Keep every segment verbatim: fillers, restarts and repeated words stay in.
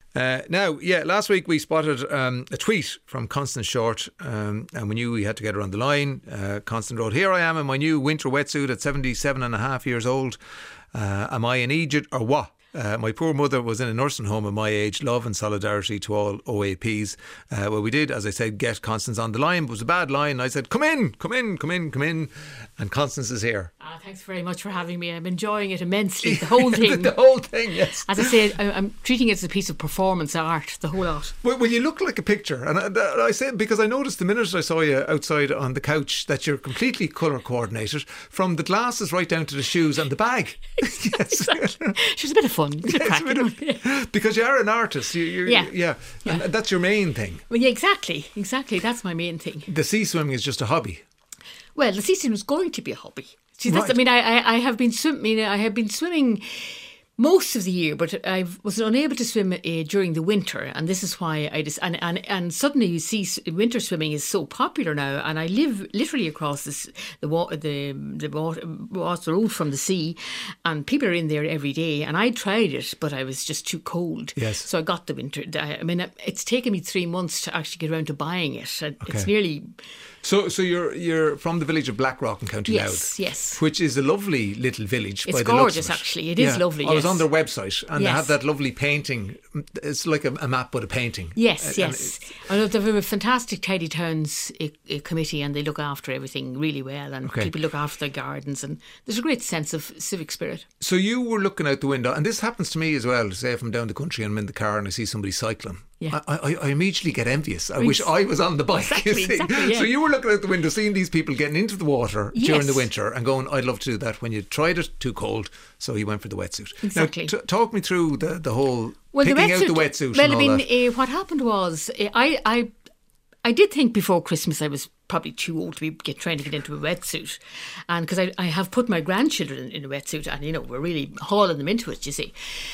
Uh, now, yeah, last week we spotted um, a tweet from Constance Short, um, and we knew we had to get her on the line. Uh, Constance wrote, "Here I am in my new winter wetsuit at seventy-seven and a half years old. Uh, am I in Egypt or what? Uh, my poor mother was in a nursing home at my age. Love and solidarity to all O A Ps." Uh, well, we did, as I said, get Constance on the line. It was a bad line. I said, come in, come in, come in, come in. And Constance is here. Ah, thanks very much for having me. I'm enjoying it immensely, the whole thing. the, the whole thing, yes. As I said, I, I'm treating it as a piece of performance art, the whole lot. Well, well you look like a picture. And I, I said, because I noticed the minute I saw you outside on the couch that you're completely colour coordinated, from the glasses right down to the shoes and the bag. Yes. Exactly. She's a bit of fun. It's a yes, a bit of, yeah. Because you are an artist. You, you're, yeah. yeah. yeah. And that's your main thing. Well, yeah, exactly. Exactly. That's my main thing. The sea swimming is just a hobby. Well, the sea swimming was going to be a hobby. See, that's, right. I mean, I, I, I have been swimming. I have been swimming most of the year, but I was unable to swim uh, during the winter, and this is why I just and, and and suddenly you see winter swimming is so popular now, and I live literally across this the water the the water, water road from the sea, and people are in there every day, and I tried it, but I was just too cold. Yes. So I got the winter. I mean, it's taken me three months to actually get around to buying it. It's okay. nearly. So, so you're you're from the village of Blackrock in County yes, Louth, yes, which is a lovely little village. It's by the gorgeous, looks of it. actually. It is yeah. lovely. I was yes. on their website, and yes. they have that lovely painting. It's like a, a map, but a painting. Yes, and, yes. I know they have a fantastic Tidy Towns uh, uh, committee, and they look after everything really well, and okay. people look after their gardens, and there's a great sense of civic spirit. So you were looking out the window, and this happens to me as well. Say if I'm down the country and I'm in the car and I see somebody cycling. Yeah. I, I, I immediately get envious. I wish I was on the bike. Exactly, exactly, yeah. So you were looking out the window, seeing these people getting into the water yes. during the winter and going, I'd love to do that. When you tried it, too cold, so you went for the wetsuit. Exactly. Now, t- talk me through the, the whole well, picking the wetsuit, out the wetsuit well, and all I mean, that. Uh, what happened was, uh, I, I, I did think before Christmas I was probably too old to be get, trying to get into a wetsuit, and because I, I have put my grandchildren in, in a wetsuit, and you know we're really hauling them into it, you see.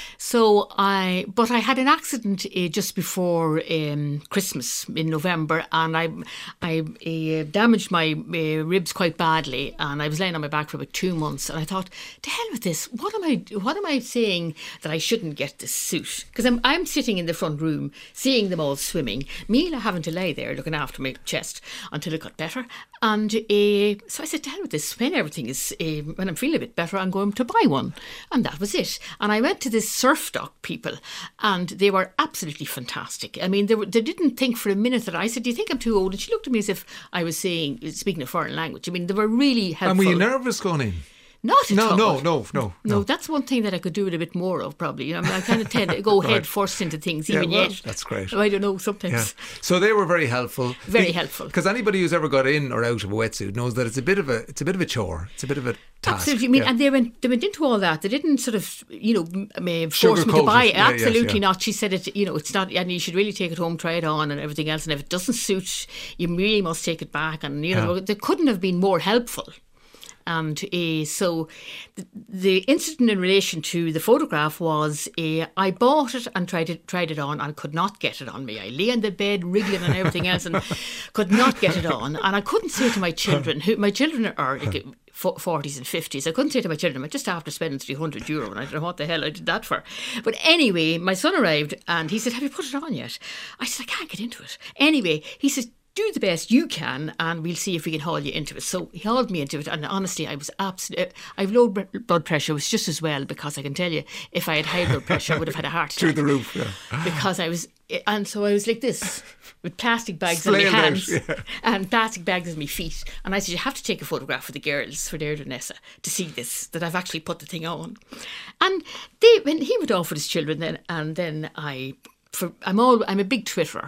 So I, but I had an accident uh, just before um, Christmas in November, and I, I uh, damaged my uh, ribs quite badly, and I was laying on my back for about two months, and I thought, to hell with this. What am I? What am I saying that I shouldn't get this suit? Because I'm I'm sitting in the front room, seeing them all swimming, Mila having to lay there looking after my chest until it got better. And uh, so I said, to hell with this, when everything is, uh, when I'm feeling a bit better, I'm going to buy one. And that was it. And I went to this surf dock people, and they were absolutely fantastic. I mean, they, were, they didn't think for a minute that I said, do you think I'm too old? And she looked at me as if I was saying, speaking a foreign language. I mean, they were really helpful. And were you nervous going in? Not at no, all. No, no, no, no. No, that's one thing that I could do it a bit more of, probably. You know, I, mean, I kind of tend to go right. head first into things, yeah, even well, yet. That's great. I don't know, sometimes. Yeah. So they were very helpful. Very the, helpful. Because anybody who's ever got in or out of a wetsuit knows that it's a bit of a it's a bit of a chore. It's a bit of a task. Absolutely. I mean, yeah. and they went they went into all that. They didn't sort of, you know, force me to buy it. Yeah, Absolutely yes, yeah. not. She said it. You know, it's not, and you should really take it home, try it on, and everything else. And if it doesn't suit, you really must take it back. And you know, yeah. they couldn't have been more helpful. And uh, so the, the incident in relation to the photograph was uh, I bought it and tried it tried it on and could not get it on me. I lay in the bed wriggling and everything else and could not get it on. And I couldn't say to my children, who my children are like forties and fifties, I couldn't say to my children, just after spending three hundred euro, and I don't know what the hell I did that for. But anyway, my son arrived and he said, have you put it on yet? I said, I can't get into it. Anyway, he said, do the best you can and we'll see if we can haul you into it. So he hauled me into it, and honestly I was absolutely, I have low blood pressure. It was just as well, because I can tell you, if I had high blood pressure I would have had a heart attack. Through the roof, yeah. Because I was, and so I was like this with plastic bags on my hands out, yeah. and plastic bags on my feet, and I said, you have to take a photograph of the girls for their Vanessa to see this, that I've actually put the thing on. And they, when he went off with his children then, and then I, for, I'm all, I'm a big Twitterer.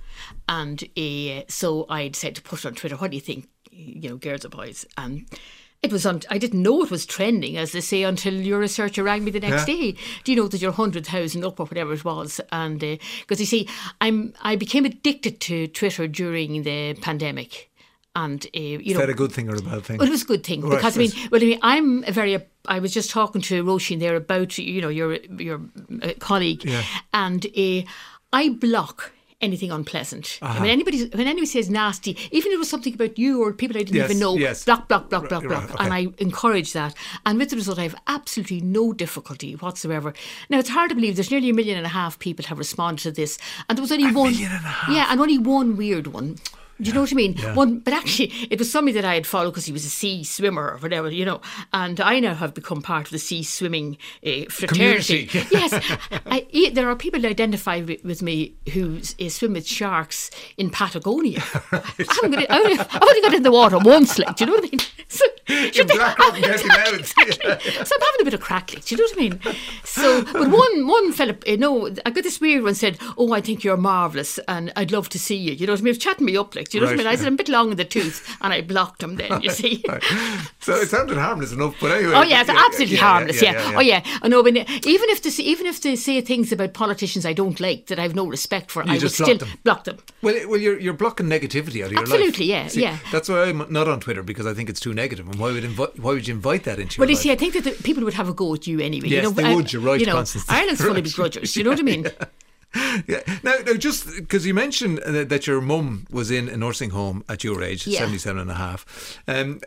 And uh, so I decided to put it on Twitter. What do you think, you know, girls or boys? And it was on. I didn't know it was trending, as they say, until your researcher rang me the next yeah. day. Do you know that you're one hundred thousand up or whatever it was? And because uh, you see, I'm I became addicted to Twitter during the pandemic. And uh, you Is know, that a good thing or a bad thing? Well, it was a good thing, right, because right. I mean, well, I mean, I'm a very. I was just talking to Roisin there about, you know, your your uh, colleague, yeah. and uh, I block anything unpleasant. Uh-huh. I mean, anybody when anybody says nasty, even if it was something about you or people I didn't yes, even know, yes. block, block, block, block, right, block. right, okay. And I encourage that. And with the result, I have absolutely no difficulty whatsoever. Now, it's hard to believe there's nearly a million and a half people have responded to this, and there was only a one. Million and a half. Yeah, and only one weird one. Do you yeah, know what I mean? Yeah. One, but actually, it was somebody that I had followed because he was a sea swimmer or whatever, you know. And I now have become part of the sea swimming uh, fraternity. Community. Yes, I, there are people who identify with, with me who uh, swim with sharks in Patagonia. Right. I haven't got, I've only got in the water once, like, do you know what I mean? So, You're black up and getting out. Exactly. So I'm having a bit of crack, like, do you know what I mean? So, but one one fella, uh, no, I got this weird one said, "Oh, I think you're marvellous, and I'd love to see you." You know what I mean? He was chatting me up, like. Do you know right. what I mean? I said, I'm a bit long in the tooth, and I blocked him then, you see. So it sounded harmless enough, but anyway. Oh, yeah, it's yeah, absolutely yeah, harmless, yeah, yeah, yeah, yeah. Oh, yeah. I know, but even if, they, even if they say things about politicians I don't like, that I have no respect for, you I would just still block them. block them. Well, well, you're, you're blocking negativity out of your Absolutely, life. yeah, See, yeah. That's why I'm not on Twitter, because I think it's too negative. And why would, invi- why would you invite that into Well, your you life? see, I think that the people would have a go at you anyway. Yes, you know, they I, would, you're right, you know, Constance. Ireland's full of begrudgers, you know what I mean? Yeah. Yeah. Now, now, just because you mentioned that, that your mum was in a nursing home at your age, yeah. seventy-seven and a half, um,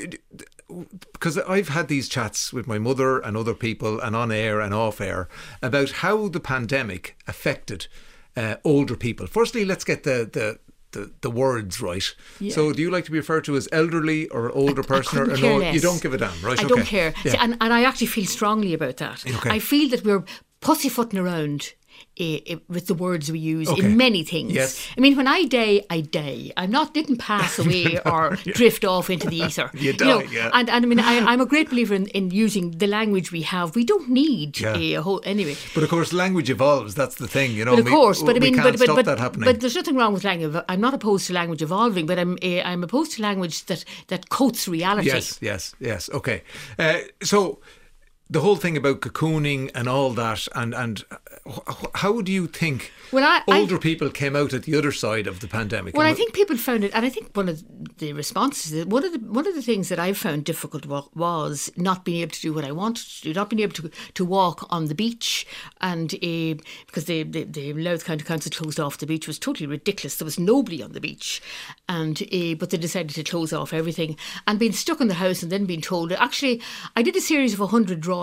because I've had these chats with my mother and other people, and on air and off air, about how the pandemic affected uh, older people. Firstly, let's get the the The, the words right. Yeah. So do you like to be referred to as elderly or older I, person? I or care no, less. You don't give a damn, right? I okay. don't care. Yeah. See, and, and I actually feel strongly about that. Okay. I feel that we're pussyfooting around uh, with the words we use okay. in many things. Yes. I mean, when I die, I die. I'm not didn't pass away or yeah. drift off into the ether. You die, you know? yeah. And, and I mean, I, I'm a great believer in, in using the language we have. We don't need yeah. a, a whole anyway. But of course, language evolves. That's the thing, you know. But of course, we, but I mean, we can't but, but, stop but, that happening. but there's nothing wrong with language. I'm not opposed to language evolving, but I'm uh, I'm opposed to language that that coats reality. Yes, yes, yes. Okay, uh, so. The whole thing about cocooning and all that, and, and how do you think well, I, older I, people came out at the other side of the pandemic? Well, I think people found it, and I think one of the responses, one of the one of the things that I found difficult was not being able to do what I wanted to do, not being able to to walk on the beach, and uh, because the, the the Louth County Council closed off the beach, was totally ridiculous. There was nobody on the beach, and uh, but they decided to close off everything, and being stuck in the house and then being told. Actually, I did a series of a hundred drawings.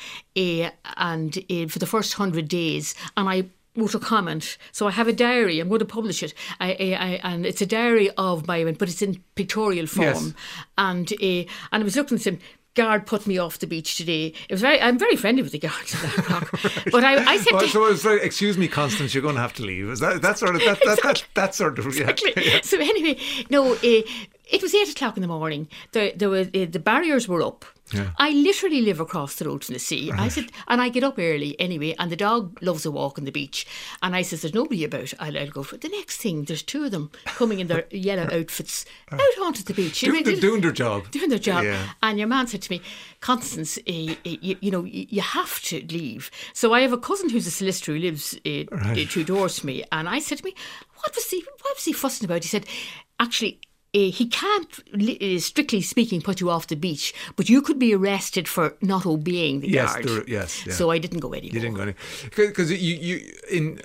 Uh, and uh, for the first hundred days, and I wrote a comment. So I have a diary. I'm going to publish it. I, I, I, and it's a diary of my event, but it's in pictorial form. Yes. And uh, and I was looking at him. Guard put me off the beach today. It was very. I'm very friendly with the guards at that o'clock. But I, I said, well, to, so I was like, "Excuse me, Constance, you're going to have to leave." Is that that sort of that that, exactly. that, that sort of yeah. Exactly. yeah. So anyway, no. Uh, it was eight o'clock in the morning. The there were uh, the barriers were up. Yeah. I literally live across the road from the sea. Right. I said, and I get up early anyway, and the dog loves a walk on the beach. And I says, there's nobody about. I'll, I'll go for it. The next thing, there's two of them coming in their yellow outfits out onto the beach. Doing, the, doing their job. Doing their job. Yeah. And your man said to me, Constance, uh, uh, you, you know, you have to leave. So I have a cousin who's a solicitor who lives uh, right. two doors from me. And I said to me, what was he, what was he fussing about? He said, actually, Uh, he can't, uh, strictly speaking, put you off the beach, but you could be arrested for not obeying the yes, guard. there, yes, yeah. So I didn't go anymore. You didn't go anymore because you, you, in,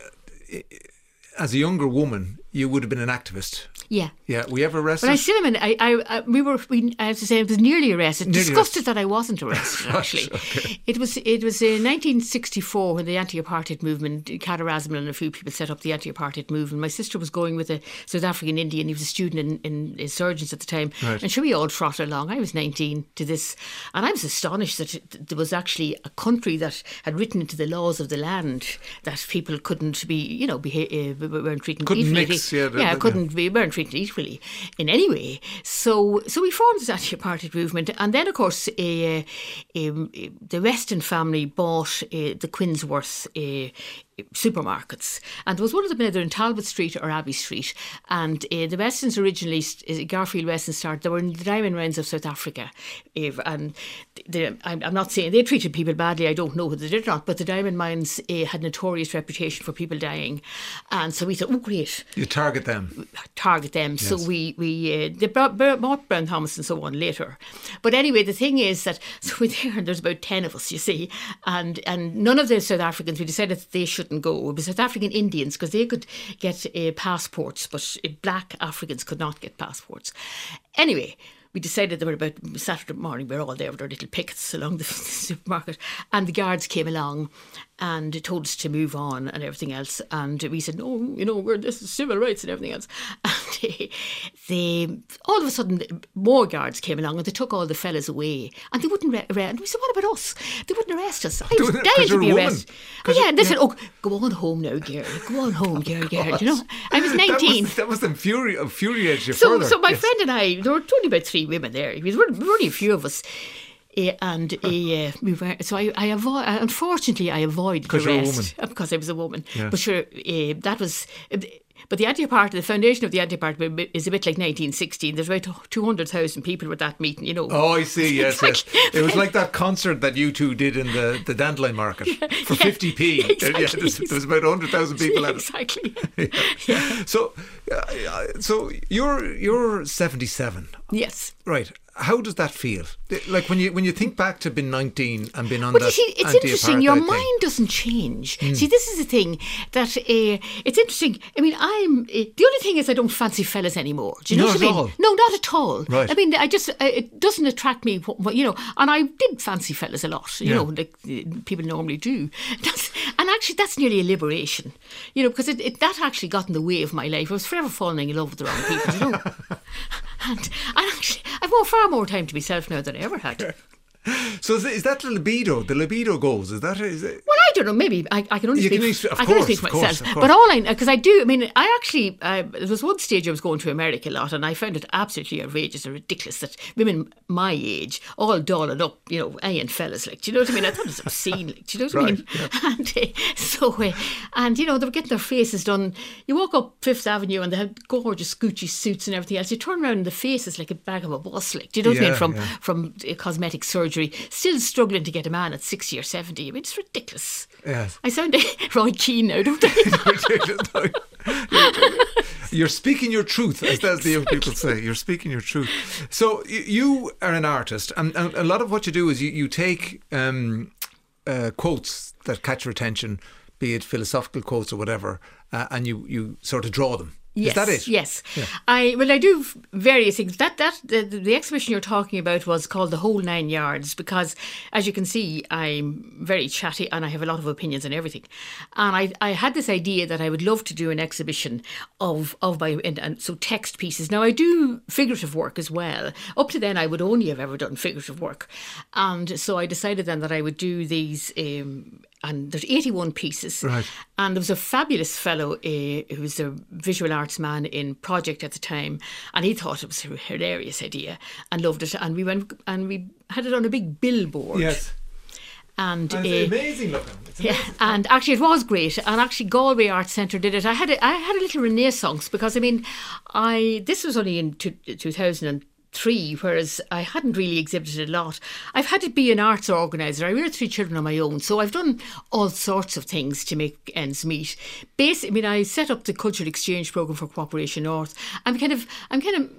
as a younger woman, you would have been an activist. Yeah. Yeah. Were you ever arrested? But I still am. I, I, I, we were. We, I have to say, I was nearly arrested. Nearly Disgusted arrested. that I wasn't arrested. Actually, okay. it was. It was in nineteen sixty-four when the anti-apartheid movement. Cara Rasmussen and a few people set up the anti-apartheid movement. My sister was going with a South African Indian. He was a student in, in, in surgeons at the time, right. and sure, we all trotted along. I was nineteen to this, and I was astonished that it, there was actually a country that had written into the laws of the land that people couldn't be, you know, behave, uh, weren't treated couldn't equally. Mix, yeah, the, yeah, the, couldn't yeah. be, weren't treated equally in any way. So, so we formed this anti-apartheid movement, and then, of course, uh, um, the Weston family bought uh, the Quinsworth uh, supermarkets, and there was one of them either in Talbot Street or Abbey Street, and uh, the Westons originally, uh, Garfield Weston started, they were in the diamond mines of South Africa, uh, and the, I'm, I'm not saying they treated people badly, I don't know whether they did or not, but the diamond mines uh, had notorious reputation for people dying, and so we thought, oh great, you target them target them yes. so we, we uh, they brought, bought Brown Thomas and so on later, but anyway the thing is that so we're there and there's about ten of us, you see, and, and none of the South Africans, we decided that they should shouldn't go. It was South African Indians, because they could get uh, passports, but uh, black Africans could not get passports. Anyway, we decided that we were about Saturday morning, we were all there with our little pickets along the supermarket, and the guards came along and told us to move on and everything else. And we said, no, you know, we're this is civil rights and everything else. And they, all of a sudden, more guards came along and they took all the fellas away. And they wouldn't arrest. And we said, what about us? They wouldn't arrest us. I was dying to be arrested. Oh, yeah, and they yeah. said, oh, go on home now, Gary. Go on home, Gary, Gary. You know, I was nineteen. That was, that was infuri- infuriate you so, further. So my yes. friend and I, there were only about three women there. There were only a few of us. Uh, and uh, we were so I, I avoid. Unfortunately, I avoided the rest because I was a woman. Yeah. But sure, uh, that was. Uh, but the anti-party, the foundation of the anti-party is a bit like nineteen sixteen. There's about two hundred thousand people at that meeting, you know. Oh, I see, yes, yes. It was like that concert that you two did in the, the Dandelion Market yeah, for yeah, fifty p. Exactly. Yeah, there was, there was about one hundred thousand people at it. Exactly. yeah. Yeah. So, uh, so you're, you're seventy-seven. Yes. Right. How does that feel? Like when you when you think back to being nineteen and being on well, that you see, it's interesting. Your thing. mind doesn't change. Mm. See, this is the thing that uh, it's interesting. I mean, I'm uh, the only thing is I don't fancy fellas anymore. Do you know not what I mean? All. No, not at all. Right. I mean, I just uh, it doesn't attract me. You know, and I did fancy fellas a lot. You yeah. know, like uh, people normally do. That's, and actually, that's nearly a liberation. You know, because it, it, that actually got in the way of my life. I was forever falling in love with the wrong people. You know, and and actually, I've more far more time to myself now than I ever had. So is, is that the libido? The libido goes. Is that? Is it? Well, I don't know. Maybe I, I can only you speak. Can speak I course, can only speak for myself. Course, but all I because I do. I mean, I actually I, there was one stage I was going to America a lot, and I found it absolutely outrageous and ridiculous that women my age all dolling up, you know, and fellas like. Do you know what I mean? I thought it was obscene. Like, do you know what right, I mean? Yeah. And uh, so, uh, and you know, they were getting their faces done. You walk up Fifth Avenue and they had gorgeous Gucci suits and everything else. You turn around and the face is like a bag of a bus. Like, do you know what yeah, I mean? From yeah. from uh, cosmetic surgery, still struggling to get a man at sixty or seventy. I mean, it's ridiculous. Yes. I sound Roy Keane now, don't I? You're speaking your truth, as, as the young people say. You're speaking your truth. So you are an artist, and, and a lot of what you do is you, you take um, uh, quotes that catch your attention, be it philosophical quotes or whatever, uh, and you, you sort of draw them. Yes, is that it? Yes. Yeah. I well, I do various things. That that the, the exhibition you're talking about was called The Whole Nine Yards because, as you can see, I'm very chatty and I have a lot of opinions on everything. And I I had this idea that I would love to do an exhibition of of my and, and so text pieces. Now I do figurative work as well. Up to then, I would only have ever done figurative work, and so I decided then that I would do these. Um, And there's eighty-one pieces. Right. And there was a fabulous fellow uh, who was a visual arts man in Project at the time. And he thought it was a hilarious idea and loved it. And we went and we had it on a big billboard. Yes. And, and it's uh, amazing looking. It's amazing. Yeah, and actually it was great. And actually Galway Arts Centre did it. I had a, I had a little renaissance because, I mean, I this was only in two, two thousand three, whereas I hadn't really exhibited a lot. I've had to be an arts organiser. I reared three children on my own, so I've done all sorts of things to make ends meet. Basically, I mean, I set up the Cultural Exchange Programme for Cooperation North. I'm kind of, I'm kind of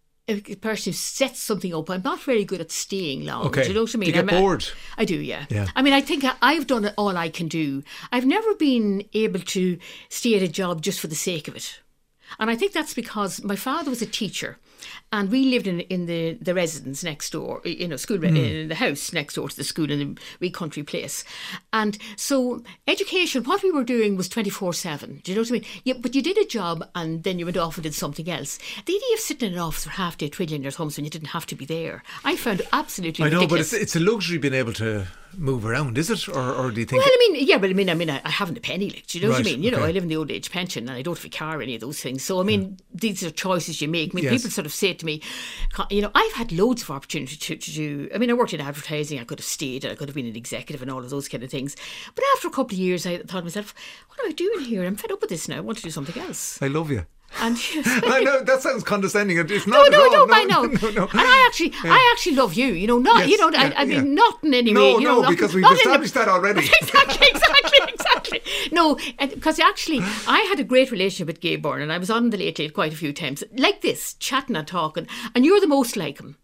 a person who sets something up. I'm not very good at staying long. Okay. Do you know what I mean? Do you get I'm, bored? I do, yeah. yeah. I mean, I think I've done all I can do. I've never been able to stay at a job just for the sake of it. And I think that's because my father was a teacher and we lived in in the, the residence next door, you know, school, mm. in the house next door to the school in the wee country place. And so education, what we were doing was twenty-four seven. Do you know what I mean? Yeah, but you did a job and then you went off and did something else. The idea of sitting in an office for half day twiddling your thumbs when you didn't have to be there, I found absolutely I know, ridiculous. but it's, it's a luxury being able to move around, is it? Or, or do you think... Well, I mean, yeah, but I mean, I mean, I, I haven't a penny, like, do you know right, what I mean? You okay. know, I live in the old age pension and I don't have a car or any of those things. So, I mean, yeah. these are choices you make. I mean, yes. people sort of say to me, you know, I've had loads of opportunity to, to do, I mean, I worked in advertising, I could have stayed, I could have been an executive and all of those kind of things. But after a couple of years, I thought to myself, what am I doing here? I'm fed up with this now. I want to do something else. I love you. And I know that sounds condescending. It's no, not no, at all. no, I know. No, no. And I actually, yeah. I actually love you. You know, not, yes, you know, yeah, I, I mean, yeah. not in any no, way. You no, know, not, because we've not established the, that already. Exactly, exactly, exactly. No, because actually, I had a great relationship with Gabe Byrne, and I was on the Late Late quite a few times, like this, chatting and talking, and you're the most like him.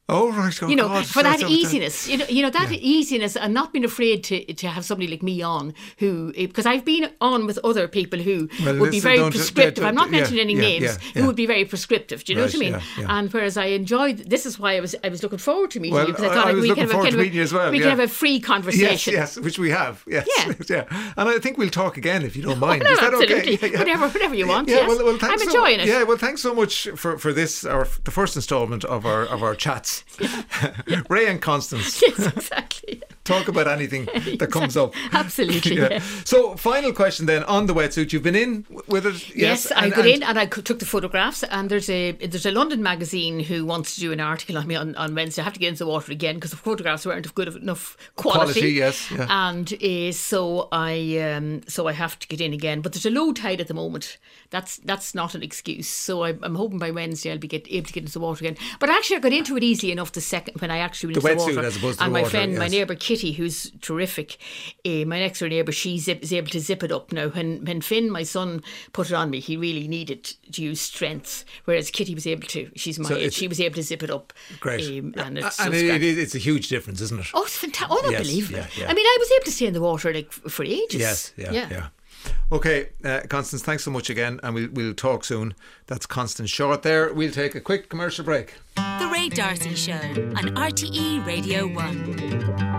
Oh, right. Oh, you know, God. for that That's- easiness, you know, you know that yeah. easiness, and not being afraid to to have somebody like me on who, because I've been on with other people who well, would be very don't, prescriptive. don't, I'm not yeah, mentioning any yeah, names. yeah, yeah. Who would be very prescriptive. Do you know right, what I mean? Yeah, yeah. And whereas I enjoyed, this is why I was I was looking forward to meeting well, you, because I I, thought I like, was we looking can have, forward a, to can meeting you as well. we yeah. can have a free conversation. Yes, yes, which we have. Yes, yeah. yeah. And I think we'll talk again if you don't mind. Oh, no, Is that absolutely. okay? Yeah. Whatever, whatever you want. Yeah, yes. well, well, thanks I'm so, enjoying it. Yeah, well, thanks so much for, for this, our the first instalment of our of our chats. Yeah. Ray and Constance. Yes, exactly. Talk about anything that comes up. Absolutely. yeah. Yeah. So, final question then on the wetsuit. You've been in with it. Yes, Yes, I and, got and in and I took the photographs. And there's a there's a London magazine who wants to do an article on me on, on Wednesday. I have to get into the water again because the photographs weren't of good enough quality. Quality, yes. Yeah. And uh, so I um, so I have to get in again. But there's a low tide at the moment. That's that's not an excuse. So I, I'm hoping by Wednesday I'll be get, able to get into the water again. But actually I got into it easily enough the second when I actually went The into the wetsuit water. as opposed to and the my water, friend, my yes. neighbour Kitty, who's terrific, uh, my next door neighbour, she zip, is able to zip it up. Now when, when Finn, my son, put it on me, he really needed to use strength, whereas Kitty was able to, she's my So age, it's- she was able to zip it up. Great. Um, and it's, and so it, scrappy. it, it's a huge difference, isn't it? Oh, it's fantastic. Oh, Yes, unbelievable. yeah, yeah. I mean, I was able to stay in the water like f- for ages. Yes, yeah, yeah. yeah. Okay, uh, Constance, thanks so much again, and we'll, we'll talk soon. That's Constance Short there. We'll take a quick commercial break. The Ray D'Arcy Show on R T E Radio one.